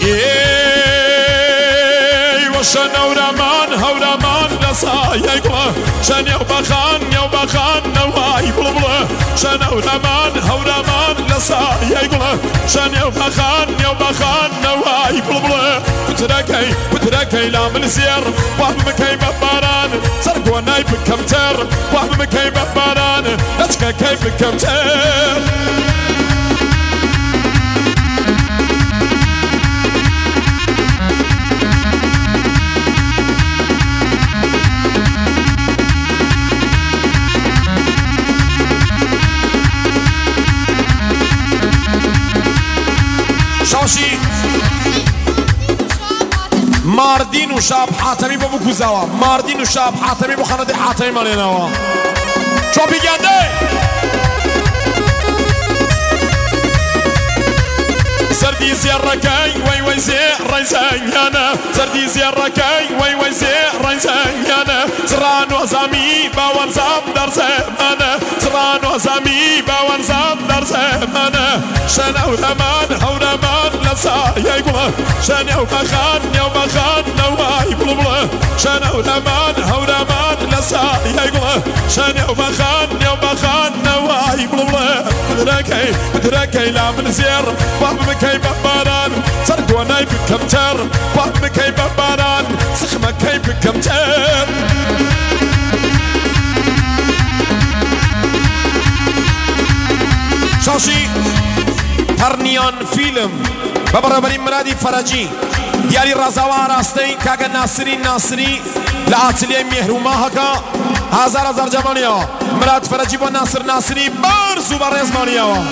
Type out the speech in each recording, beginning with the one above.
وشن هورمان لصايق شن يوبخان نواي بلبل شن هورمان لصايق شن يوبخان نواي بلبل بتركي لا من زير وهم مكي بباران سرقوا نايب كمتر وهم مكي بباران اتكا كيف كمتر شاشي ماردين وشاب حاتمي بابو كوزاوا ماردين وشاب حاتمي بو خاندي حاتمي ماليناوا شو بيجاندي سردي زياركاي وي زير زيانا سردي زياركاي وي زير زيانا زران وزامي باوان زام در زمانه زران وزامي باوان زام در زمانه شنا هورمان لسا يقول شنا وبخان نواي بلبل شنا هورمان لسا يقول شنا وبخان نواي بلبل بدركي لا من زير وهم مكي بباران سرقوا نايب كمتر وهم مكي بباران سخمة كيف كمتر شاشي ترنيان فيلم ببرابري مرادي فرجي ديالي رازاوان راستي كاكا ناصري لعاتلي مهروما هكا هزار جماليا مراد فرجي بو ناصري برزو برز ماليا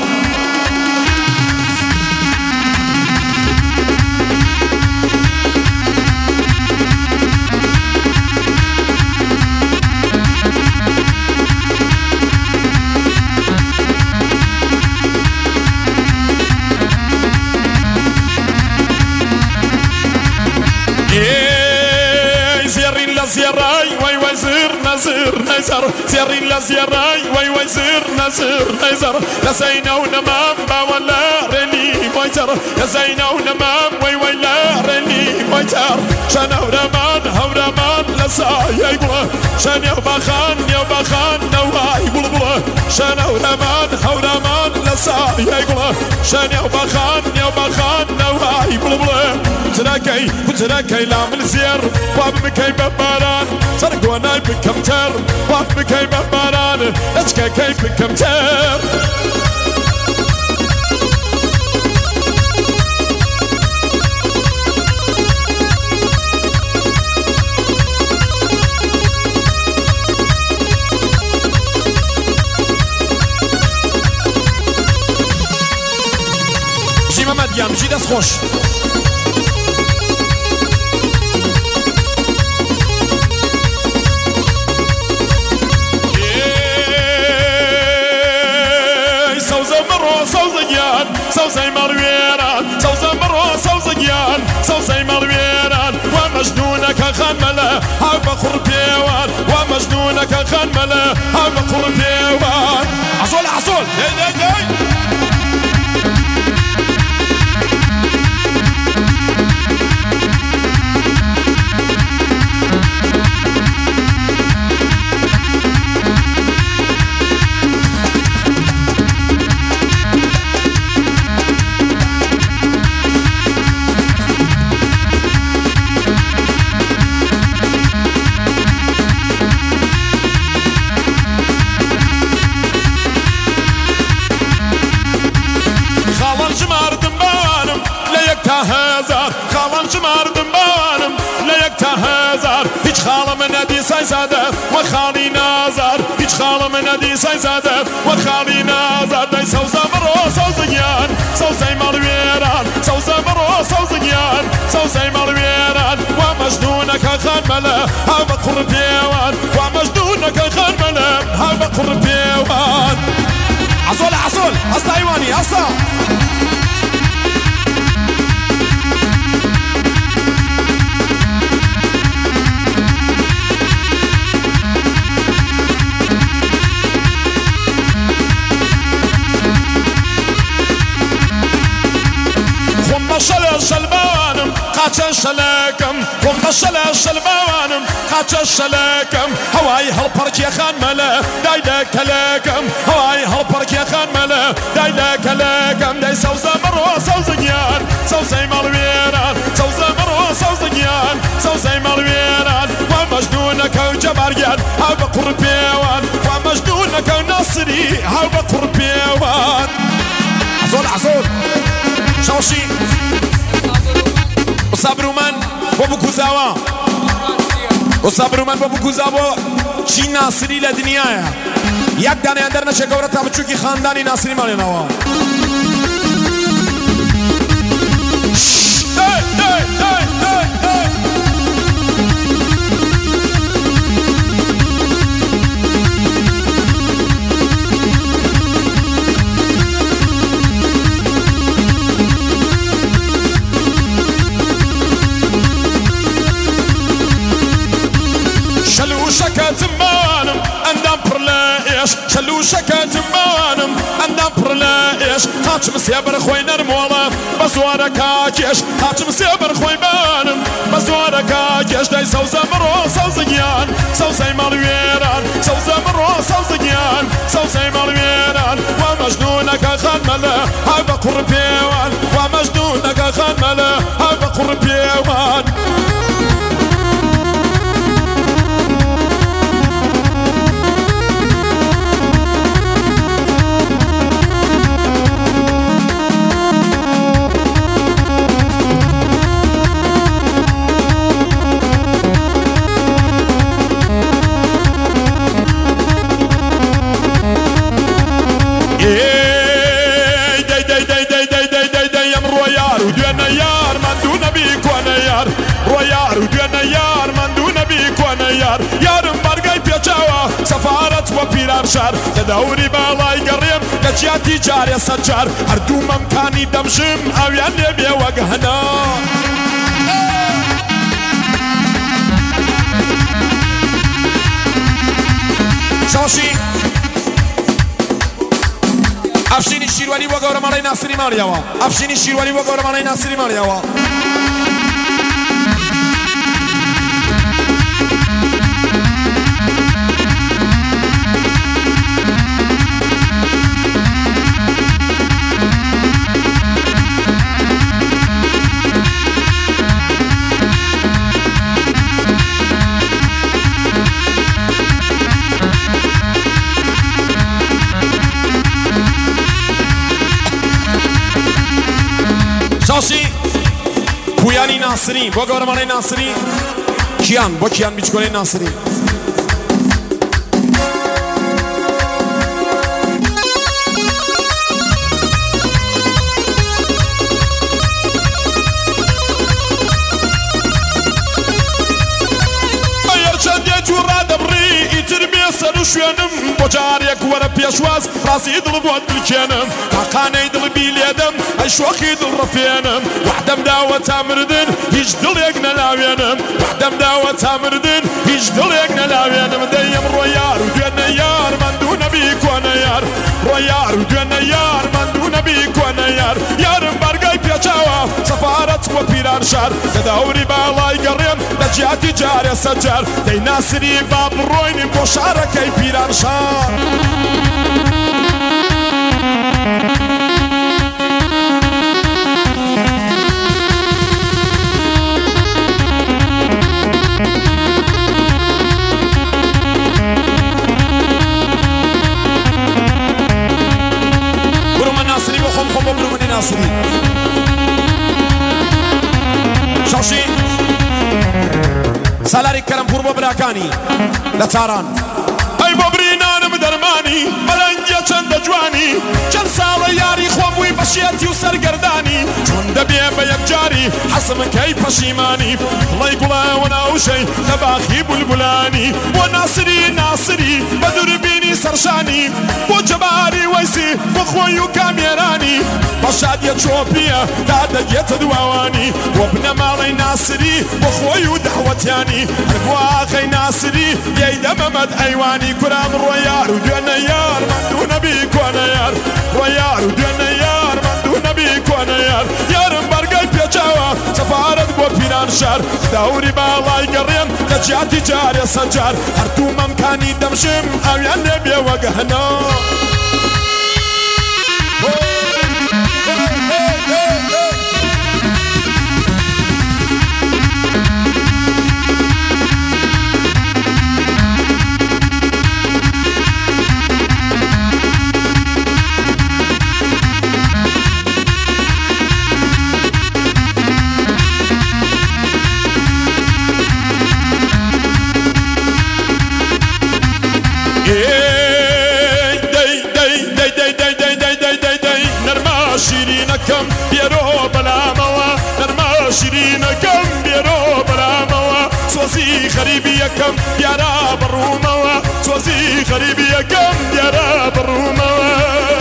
زيراي وي زير نزر زيرين لا زيراي وي زير نزر لا زينا ونمام ولا ريلي مويتر لا زينا ونمام وي لا ريلي مويتر شان هورمان لا سايق شان يوبخان نواي بلبل شان هورمان لا سايق شان يوبخان نواي بلبل بتركي لا من زير واب مكي بباران سرقوا نايب كمتر واب مكي بباران اتكا كيف كمتر بجي محمد يام بجي دست خوش سوزي مرويران سوزي زيان سوزي مرويران ومجنونك خمله هاو بخور بيوان ومجنونك خمله هاو بخور بيوان عصول هي خالم شماردم بانم ليك تهزار هيج خالم ندي سايزاده وخالي نازار هيج خالم ندي سايزاده وخالي نازار داي سوزا برو سوزيان سوزي مالويران سوزا برو سوزيان سوزي مالويران ومجنونك خانمله هاو بقر بيوان ومجنونك خانمله هاو بقر بيوان عصول هستا ايواني هستا شل شلبانم قاچە شەلەکەم وەمە شەلە شەلبانم قاچە شەلەکەم هەوای هەڵپەڕکێخان مەلە دای لە کەلەکەم هەوای هەڵپەڕکێخان مەلە دای لە کەلەکەم دەی سەوزە مەڕۆ سەوزگیان سەوزەی مەڵوێران سەوزە مەڕۆ سەوزگیان سەوزەی مەڵوێران وا مەجنونەکە و جەبارگیان هاو بە قوڕ پێوان وا مەجنونەکە و ناسری هاو بە قوڕ پێوان عزۆل عزۆل شەوشی وسابرومان بۆ بکوزاوە وسابرومان بۆ بکوزاوە چی ناسری لە دنیاە یەک دانەیان دەرنەچێ گەورە تا بچووکی خاندانی ناسری ماڵێنەوە شلوشەکەتمانم ئەندام پڕ لە ئێش شلوشەکەتمانم ئەندام پڕ لە ئێش قاچم سێبەر خۆی نەرمۆڵە بە زۆرەکە کێش قاچم سێبەر خۆی بانم بە زۆرەکە کێش دەی سەوزە مەڕۆ سەوزگیان سەوزەی مەڵوێران سەوزە مەڕۆ سەوزگیان سەوزەی مەڵوێران وا مەجنونەکە خان مەلە هاو بە قوڕ پێوان وا مەجنونەکە خان مەلە هاو بە قوڕ پێوان یارم بەرگای پێچاوە سەفارەت وە پیرانشار لە دەوری باڵای گەڕێم لە جیاتی جارێ سەرجار هەردوو مەمکانی دەمژم ئەویان لێ بێ وەگەهنا شەوشی ئەفشینی شیروانی بۆ گەورەمەڵەی ناسری ماڵیەوە ئەفشینی شیروانی بۆ گەورەمەڵەی ناسری ماڵیەوە شاشی پویانی ناصری بۆ گەورەمەڵەی ناسری کیان بۆ کیان بیچکۆلەی ناسری سەر و شوێنم بۆ جارێک وەرە پێشواز ڕاستی دڵ بۆت بکێنم تاقانەی دڵ بیلێدەم ئەی شۆخی دڵ ڕەفێنم وحدەم داوە تا مردن هیچ دڵێک نەلاوێنم وحدەم داوە تا مردن هیچ دڵێک نەلاوێنم دەیم ڕۆیار و دوێنە یار مەندوو نەبی کۆنە یار ڕۆیار و دوێنە یار مەندوو نەبی کۆنە یار یارم بەرگای پێچاوە سەفارەت وە پیرانشار لە دەوری باڵای گەڕێم لە جیاتی جارێ سەرجار دەی ناسری با بڕۆینیم بۆ شارەکەی پیرانشار برومە ناسری بۆ خۆم بۆ برومەنی ناسری شەوشی سالاری کەرەمپوور بۆ براکانی لە چاران ئەی بۆ برینانم دەرمانی بەلەنگیە چەندە جوانی چەند ساڵە یاری خۆم بووی بەشێتی و سەرگەردانی چۆن دەبێ بە یەکجاری حەسم کەی پەشیمانی بڵی گوڵاوە ناوشەی لە باخی بولبولانی بۆ ناسری ناسری بە دووربینی سەرشانی بۆ جەباری وەیسی بۆ خۆی و کامێرانی بە شادیە چۆپیە تا دەگێتە دواوانی بۆ بنە ماڵەی ناسری بۆ خۆی و داوەتیانی هەر بۆ ئاغەی ناسری لێی دەمەمەد ئەیوانی کورام ڕۆیار و دوێنە یار مەندوو نەبی کۆنە یار ڕۆیار و دوێنە یار مەندوو نەبی کۆنە یار یارم بەرگای بەیان شار داوری باڵای گەڕێم لە جیاتی جارێ سەنجار هەردوو مەمکانی دەمشم ئەویان لێبێ وەگەهنە شیرینەکەم بێرۆ بەلامەوە نەرمە شیرینەکەم بێرۆ بەلامەوە سۆزی غەریبیەکەم دیارە بڕوومەوە سۆزی غەریبیەکەم دیارە بڕوومەوە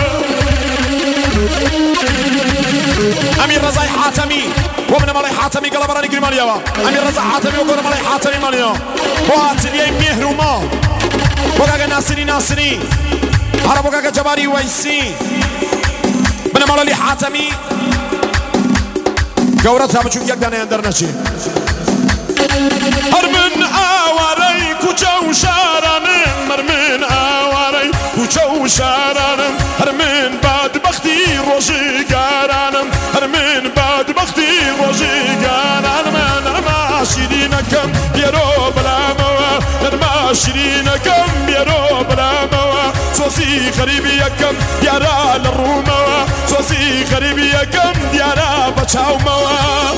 ئەمیر ڕەزای حاتەمی بۆ منە مەڵی حاتەمی گەڵە بەڕانی گرمانیەوە ئەمیر ڕەزا حاتەمی و گۆرە مەڵی حاتەمی مەڵیەوە بۆ هاتریەی مێهر و ماڵ بۆ کاکە ناسری ناسری هەرە بۆ کاکە جەباری وەیسی من ماڵی حاتەمی گەورە تا بچوو یەک دانەیان دەرنەچێ هەر من ئاوارەی کوچە و شارانم هەر من ئاوارەی کوچە و شارانم هەر من بادبەختی ڕۆژگارانم هەر من بادبەختی ڕۆژگارانم نەرما شیرینەکەم بێرۆ بەلامەوە نەرما شیرینەکەم بێرۆ بەلامەوە سۆزی غەریبیەکەم دیارە لە ڕوومەوە سۆزی غەریبیەکەم دیارە بە چاومەوە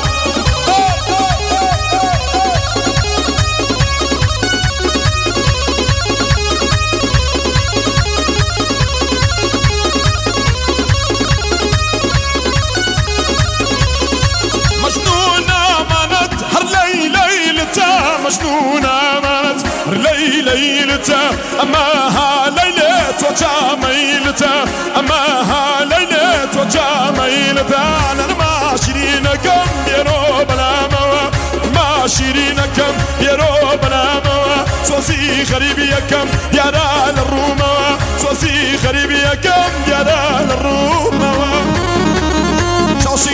مەجنون ئامانەت هەر لەیلەیلتە مەجنون ئامانەت هەر لەیلەیلتە ئەمەها لەیلێ تۆ جامەیلتە ئەمەها لەیلێ تۆ جامەیلتە نەرما شیرینەکەم بێرۆ بەلامەوە ما شیرینەکەم بێرۆ بەلامەوە سۆزی غەریبیەکەم دیارە لە ڕوومەوە سۆزی غەریبیەکەم دیارە لە ڕوومەوە شاوشی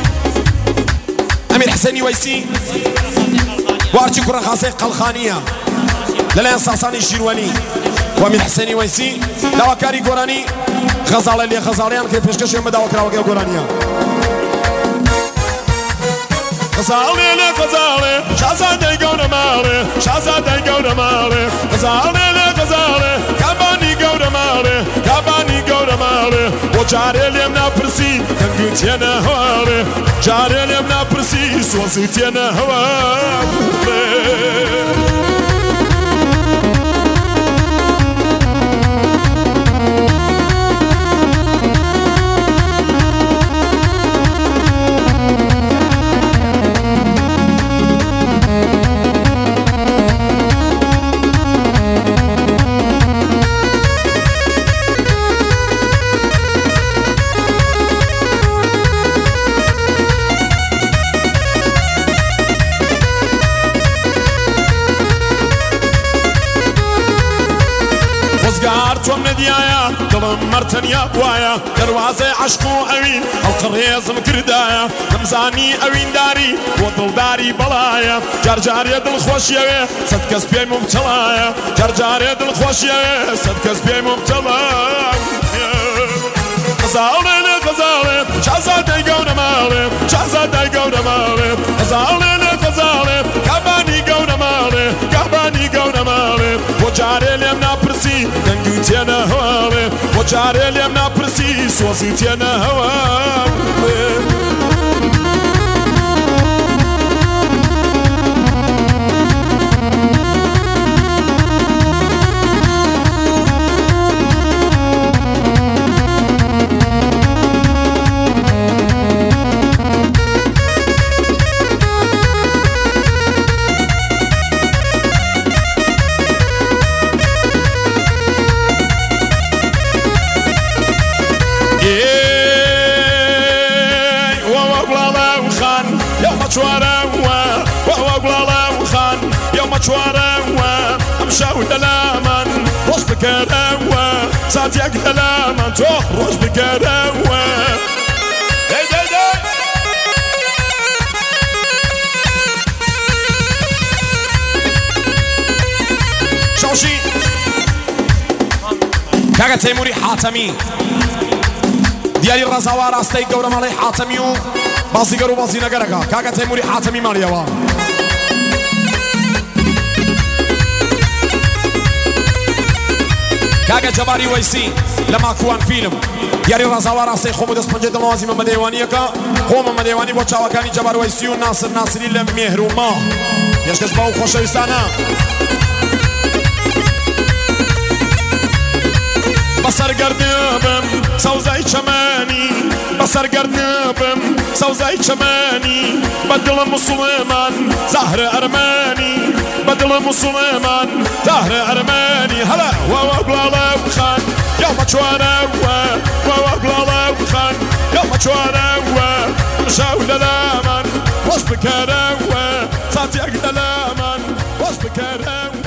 ئەمیر حسێنی وەیسی وارچی کوڕە خاسەی قەڵخانیە لەلایەن ساسانی ژیروەنی و ئەمیر حسێنی وەیسی داواکاری گۆرانی غەزاڵە لێ غەزاڵیان کە پێشکەشیان بە داواکراوەکەی گۆرانیە غەزاڵێ لێ غەزاڵێ شازادەی گەورە ماڵێ شازادەی گەورە ماڵێ غەزاڵێ لێ غەزاڵێ کابانی گەورە ماڵێ کابانی گەورە ماڵێ بۆ جارێ لێم ناپرسی دەنگ و تێنە هەواڵێ جارێ لێم ناپرسی سۆز و تێنە هەواڵێ تۆم نەدیایە دڵم مەرتەنیا وایە دەروازەی عەشق و ئەوین هەڵقە ڕێزم کردایە نەمزانی ئەوینداری بۆ دڵداری بەڵایە جارجارێ دڵخۆشیەوێ سەد کەس پێی مبتەڵایە جارجارێ دڵخۆشیەوێ سەد کەس پێی مبتەڵایە غەزاڵێ لێ غەزاڵێ شازادەی گەورە ماڵێ شازادەی گەورە ماڵێ غەزاڵێ لێ غەزاڵێ کابانی گەورە ماڵێ کابانی گەورە ماڵێ بۆ جارێ لێم ناپرسی دەنگ و تێنە هەواڵێ بۆ جارێ لێم ناپرسی سۆزی تێنە هەواڵێ چوارەوە ئەم شەو دەلامان ڕۆژ بکەرەوە ساتێک دەلامان تۆ ڕۆژ بکەرەوە تيموري حاتمي دياري الرزاوار استي قورة مالي حاتمي و بازي قرو بازي نقرقا كاكا تيموري حاتمي ماليوا كاكا جباري ويسي لما كوان فيلم دياري الرزاوار استي خومو دست پنجه دلوازي من مديواني كا خوم مديواني بو چاوكاني جبار ويسي و ناصر ناصري لمهر وما يشكش باو خوشوستانا بسر گردنبم سوزای چمانی بسر گردنبم سوزای چمانی بدل مسلمان زهر ارمانی بدل مسلمان زهر ارمانی هلا و بلالا خان يوم شوانا و بلالا خان يوم شوانا مشاو دلامان وش بكرا ساتي اقدلامان وش بكرا